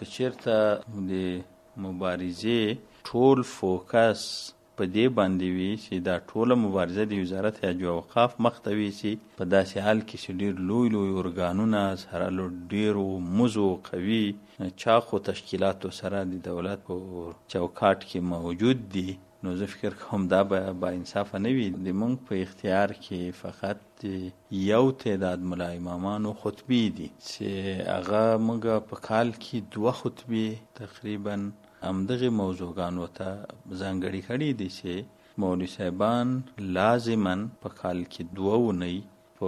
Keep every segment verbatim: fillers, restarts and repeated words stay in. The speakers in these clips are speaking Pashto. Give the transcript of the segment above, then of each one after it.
که چېرته د مبارزې ټول فوکس په دې باندې وي چې دا ټوله مبارزه د وزارت حج او اوقاف مخ ته ویسي، په داسې حال کې چې ډېر لوی لوی ارګانونه سره له ډېرو مزو قوي چاقو تشکیلاتو سره د دولت په چوکاټ کې موجود دي، نو زه فکر کوم دا به با انصافه نه وي. د موږ په اختیار کې فقط یو تعداد ملا امامانو خطبې دي چې هغه موږ په کال کې دوه خطبې تقریبا همدغې موضوعګانو ته ځانګړي کړي دي چې مولوي صاحبان لازما په کال کې دوه اونۍ په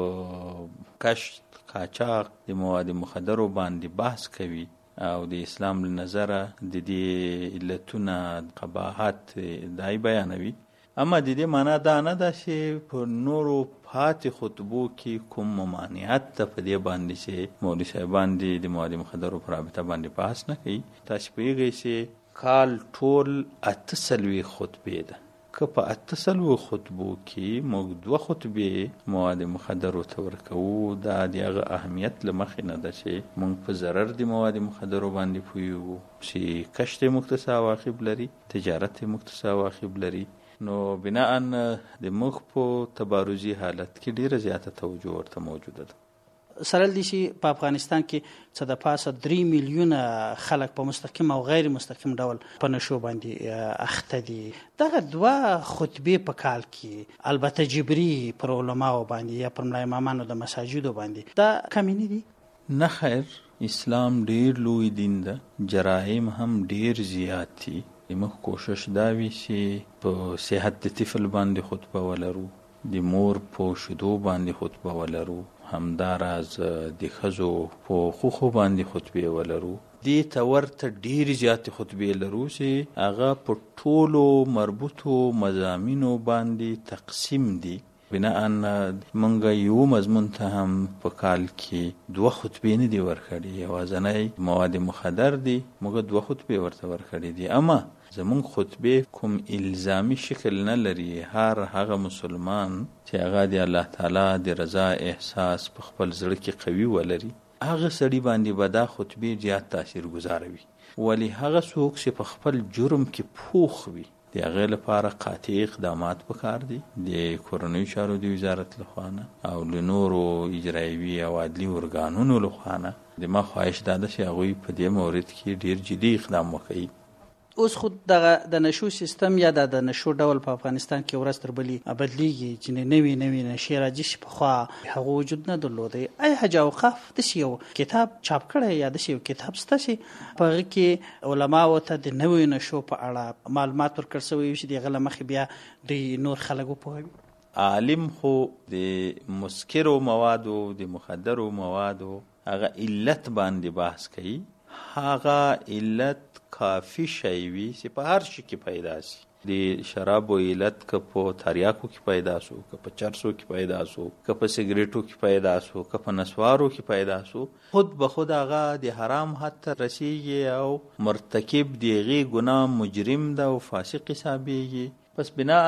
کشت قاچاق د مواد مخدرو باندې بحث کوي او د اسلام له نظره د دې علتونه قباحت دای بیانوي. اما د دې معنا دا نه ده چې په نورو پاتې خطبو کې کوم ممانعت ته په دې باندې چې مولوي صاحبان د مواد مخدرو په رابطه باندې بحث نه کوي. تاسو پوهیږئ چې کال ټول اته څلوېښت خطبې ده، که په اته څلوېښت خطبو کې موږ دوه خطبې مواد مخدرو ته ورکوو، دا د هغه اهمیت له مخې نه ده چې موږ په ضرر د مواد مخدرو باندې پوهیږو چې کشت یې موږ ته څه عواقب لري، تجارت یې موږ ته څه عواقب لري. نو بناءً د موږ په تبارزي حالت کې ډېره زیاته توجه ورته موجوده ده. سره دي چې په افغانستان کې څه د پاسه درې میلیونه خلک په مستقیم او غیر مستقیم ډول په نشو باندې اخته دي. دغه دوه خطبې په کال کې البته جبري پر علماو باندې یا پر ملا امامانو د مساجدو باندې دا کمی نه دي؟ نه خیر، اسلام ډېر لوی دین ده، جرایم هم ډېر زیات دي. موږ کوشش دا وي چې په صحت د طفل باندې خطبه ولرو، د مور په شیدو باندې خطبه ولرو، همداراز د ښځو په حقوقو باندې خطبې ولرو. دې ته ورته ډېرې زیاتې خطبې لرو چې هغه په ټولو مربوطو مضامینو باندې تقسیم دي. بناءً موږ یو مضمون ته هم په کال کې دوه خطبې نه دي ورکړي، یوازینی مواد مخدر دي، موږ دوه خطبې ورته ورکړي دي. اما زمونږ خطبې کوم الزامي شکل نه لري. هر هغه مسلمان چې هغه د الله تعالی د رضا احساس په خپل زړه کې قوي ولري، هغه سړي باندې به دا خطبې زیات تاثیر گذاره وي. ولی هغه څوک چې په خپل جرم کې پوخ وي، د هغې لپاره قاطع اقدامات پکار دي د کورنیو چارو د وزارت لخوا نه او له نورو اجرایوي او عدلي ارګانونو لخوا نه. د ما خواهش دا ده چې هغوی په دې مورد کې ډېر جدي اقدام وکړي. اوس خو دغه د نشو سیستم یا د نشو ډول په افغانستان کې ورځ تر بلې بدلیږي چې نوي نوي نشې راځي چې پخوا هغه وجود نه درلودی. آیا حج اوقاف داسې یو کتاب چاپ کړی یا داسې یو کتاب شته چې په هغه کې علماو ته د نویو نشو په اړه معلومات ورکړل شوي وي چې د هغه له مخې بیا دوی نور خلک وپوهوي؟ عالم خو د مسکرو موادو د مخدرو موادو هغه علت باندې بحث کوي. هغه علت کافی شی وي چې په هر شي کې پیدا شي. د شرابو علت که په تریاکو کې پیدا شو، که په چرسو کې پیدا شو، که په سګریټو کې پیدا شو، که په نسوارو کې پیدا شو، خود به خود هغه د حرام حد ته رسیږي او مرتکب د هغې ګناه مجرم ده او فاسق حسابیږي. پس بناءً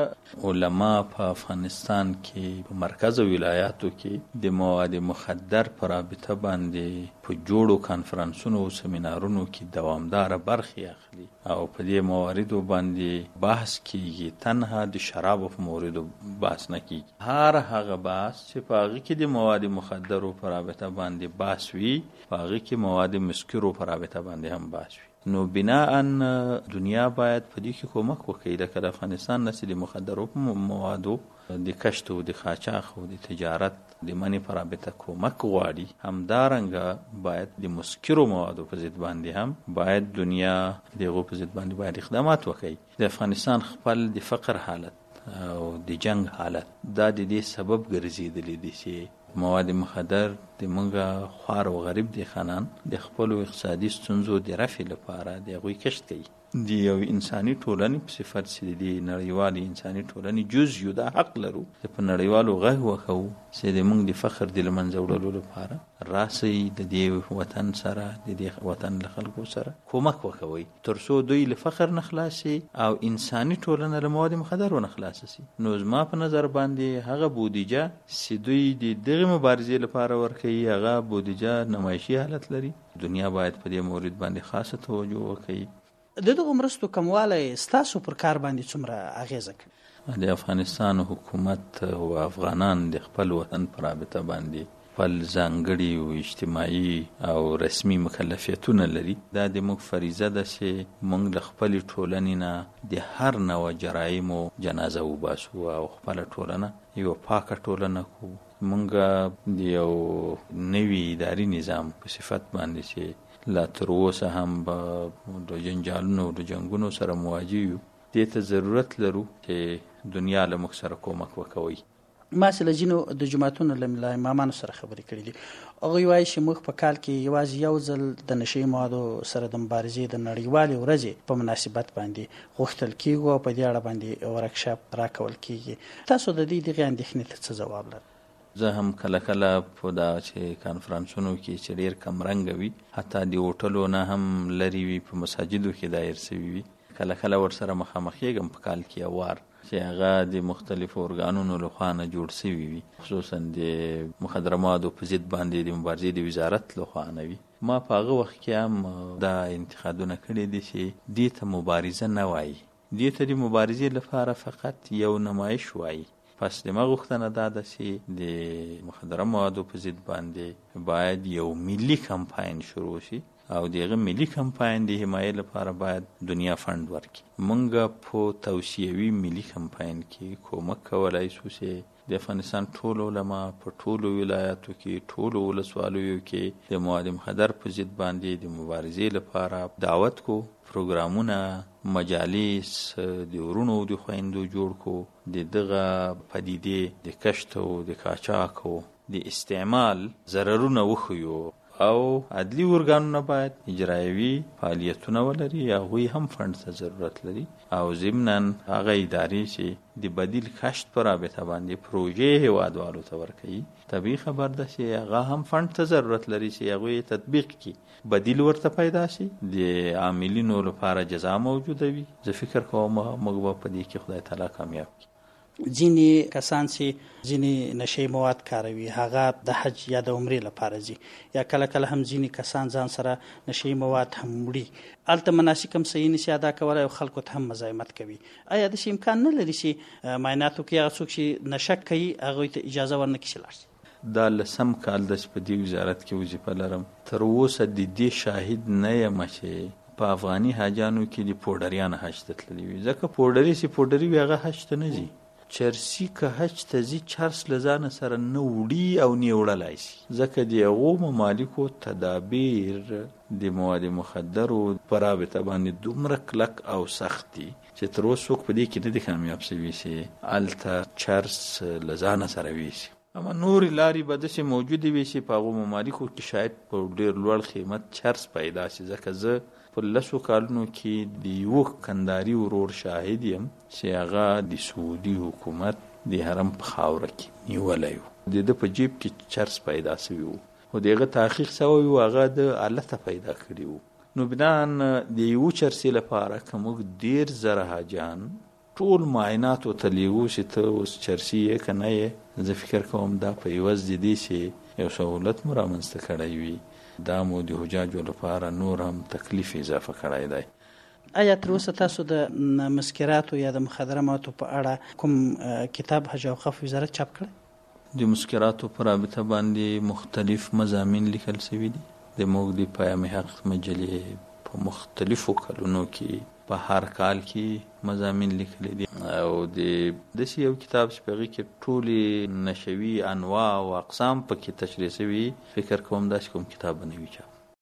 علما په افغانستان کې په مرکز او ولایاتو کې د مواد مخدر په رابطه باندې په جوړو کانفرانسونو او سمینارونو کې دوامداره برخې اخلي او په دې مواردو باندې بحث کیږي. تنها د شرابو په موردو بحث نه کیږي، هر هغه بحث چې په هغې کې د مواد مخدرو په رابطه باندې بحث وي، په هغې کې مواد مسکرو په رابطه باندې هم بحث وي. نو بناءً دنیا باید په دې کې کومک وکړي. لکه د افغانستان نه چې د مخدرو موادو د کشت او د قاچاق او د تجارت د منع په رابطه کومک غواړي، همدارنګه باید د مسکرو موادو په ضد باندې هم باید دنیا د هغو په ضد باندې باید اقدامات وکړي. د افغانستان خپل د فقر حالت او د جنگ حالت دا د دې سبب ګرځېدلی دی چې مواد مخدر د منګه خوار او غریب دي خانان د خپل اقتصادي ستونزو د رفع لپاره د هغوی کشت کوي. د یو انساني ټولنې په صفت چې د نړیوالې انساني ټولنې جز یو دا حق لرو چې په نړیوالو غږ وکړو چې د موږ د فخر د له منځه وړلو لپاره راسئ د دې وطن سره د دې وطن له خلکو سره کومک وکوئ تر څو دوی له فخر نه خلاص شي او انساني ټولنه له مواد مخدرو نه خلاص شي. نو زما په نظر باندې هغه بودیجه چې دوی د دغه مبارزې لپاره ورکوي هغه بودیجه نمایشي حالت لري دنیا باید په دې مورد باندې خاصه توجه وکړي. د دغو مرستو کموالی ستاسو پر کار باندې څومره اغیزه کوي؟ د افغانستان حکومت او افغانان د خپل وطن پر رابطه باندې خپل ځانګړي او اجتماعي او رسمي مکلفیتونه لري. دا د موږ فریضه ده چې موږ له خپلې ټولنې نه د هر نوع جرایمو جنازه وباسو او خپله ټولنه یوه پاکه ټولنه کړو. موږ د یو نوي اداري نظام په صفت باندې چې لا تر اوسه هم به د جنجالونو او د جنګونو سره مواجه یو، دې ته ضرورت لرو چې دنیا له موږ سره کومک وکوي. ما چې له ځینو د جوماتونو له امامانو سره خبرې کړي دي، هغوی وایي چې موږ په کال کې یوازې یو ځل د نشهیي موادو سره د مبارزې د نړیوالې ورځې په مناسبت باندې غوښتل کېږو او په دې اړه باندې ورکشاپ راکول کېږي. تاسو د دې دغې اندېښنې ته څه ځواب لرئ؟ زه هم کله کله په دا چې کانفرانسونو کې چې ډېر کمرنګه وي، حتی د هوټلو نه هم لرې وي، په مساجدو کې دایر شوي وي، کله کله ورسره مخامخ کېږم په کال کې یو وار چې هغه د مختلفو ارګانونو لخوا نه جوړ شوي وي، خصوصا د مخدره موادو په ضد باندې د مبارزې د وزارت لخوا نه وي. ما په هغه وخت کې هم دا انتقادونه کړي دي چې دې ته مبارزه نه وایي، دې ته د مبارزې لپاره فقط یو نمایش وایي. پس د ما غوښتنه دا ده چې د مخدره موادو په ضد باندې باید یو ملي کمپاین شروع شي او دغه ملي کمپاین د حمایې لپاره باید دنیا فند ورکړي. موږ په توصیوي ملي کمپاین کې کومک کولای شو چې د افغانستان ټول علما په ټولو ولایاتو کې، ټولو ولسوالیو کې د مواد مخدر په ضد باندې د مبارزې لپاره دعوت کو، پروګرامونه، مجالس د ورونو د خویندو جوړ کو، د دغه پدیدې د کشت او د قاچاق او د استعمال ضررونه وښیو او عدلی ارګانونه باید اجرایوي فعالیتونه ولري، هغوی هم فند ته ضرورت لري او ضمناً هغه ادارې چې د بدیل کشت پر رابطه باندې پروژې هیوادوالو ته ورکوي، طبیعي خبر ده چې هغه هم فند ته ضرورت لري چې هغوی تطبیق کړي، بدیل ورته پیدا شي، د عاملینو لپاره جزا موجوده وي. زه فکر کوم موږ به په دې کې خدای تعالی کامیاب کړي. ځینې کسان چې ځینې نشهیي مواد کاروي هغه د حج یا د عمرې لپاره ځي، یا کله کله هم ځینې کسان ځان سره نشهیي مواد هم وړي، هلته مناسک هم صحیح نشي ادا کولی او خلکو ته هم مزاحمت کوي. آیا داسې امکان نه لري چې معایناتو کې هغه څوک چې نشه کوي هغوی ته اجازه ورنکړي چې لاړ شي؟ دا لسم کال ده چې په دې وزارت کې وظیفه لرم، تر اوسه د دې شاهد نه یم چې په افغاني حاجانو کې د پوډریانو حج ته تللي وي، ځکه پوډري چې پوډري وي هغه حج ته نه ځي. چرسي که حج ته ځي چرس له ځانه سره نه وړي او نه یې وړلی شي، ځکه د هغو ممالکو تدابیر د مواد مخدرو په رابطه باندې دومره کلک او سخت دي چې تر اوسه څوک په دې کې نه دي کامیاب شوي چې هلته چرس له ځانه سره ویسي. اما نورې لارې به داسې موجودې وي چې په هغو ممالکو کې شاید په ډېر لوړ قیمت چرس پیدا شي، ځکه زه په لسو کالونو کې د یوه کنداري ورور شاهد یم چې هغه د سعودي حکومت د حرم په خاوره کې نیولی و، د ده په جیب کې چرس پیدا شوي و، خو د هغه تحقیق شوی و، هغه د الته پیدا کړي و. نو بنان د یوه چرسي لپاره که موږ ډېر زره حاجان ټول معایناتو ته لیږو چې ته اوس چرسي یې که نه یې، زه فکر کوم دا په عوض د دې چې یو سهولت مو رامنځته کړی وي، دا مو د حجاجو لپاره نور هم تکلیف اضافه کړی دی. آیا تر اوسه تاسو د مسکراتو یا د مخدره موادو په اړه کوم کتاب حج او اوقاف وزارت چاپ کړی؟ د مسکراتو په رابطه باندې مختلف مضامین لیکل شوي دي. د موږ د پیام حق مجلې په مختلفو کلونو کې په هر کال کې مضامین لیکلي دي او د داسې یو کتاب چې په هغې کې ټولې نشوي انواع او اقسام پکې تشریح شوي، فکر کوم داسې کوم کتاب به نه وي چاپ.